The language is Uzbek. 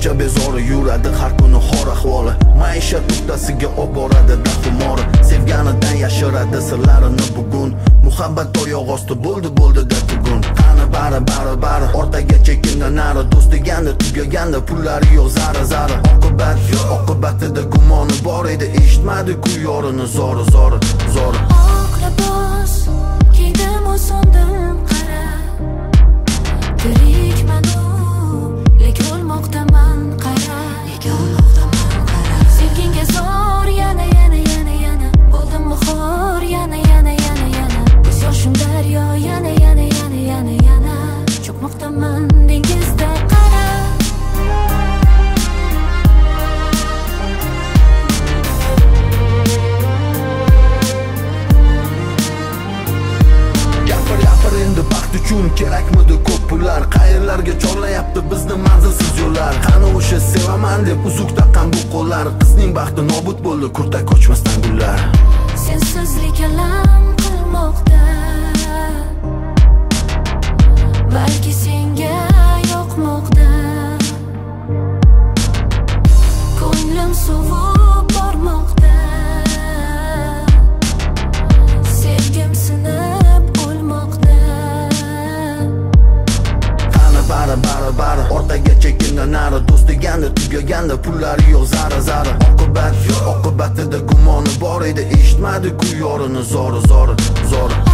Shuncha bezori yuradi har kuni xor ahvoli. Maishat nuqtasiga olib boradi dahumori. Sevganidan yashiradi sirlarini bugun. Muhabbat oyoq osti bo'ldi da tugun. Qani bari ortaga chekinda nari. Do'st deganda tugaganda pullari yo'q zari. Oqibatida gumoni bor edi. Eshitmadi-ku yorini zori. Oq libos kiydim o'sondim qara. Tirikman-u, lek o'lmoqdaman qara. Sevginga zor yana. Bo'ldim xor yana. Ko'z yoshim daryo yana. Cho'kmoqdaman dengizda qara. Gapir endi baxt uchun kerakmidi ko'p pullar? Qayerlarga chorlayapti bizni manzilsiz yo'llar? Qani o'sha sevaman deb uzuk taqqan bu qo'llar? Qizning baxti nobud bo'ldi kurta ko'chmasdan gullar. Sensizlik alam qilmoqda, balki senga yoqmoqda. Ko'nglim sovib bormoqda, sevgim sinib o'lmoqda. Qani bari ortaga chekinda nari. Do'st deganda tugaganda pullari yo'q zari. Oqibatida gumoni bor edi. Eshitmadi-ku yorini zori.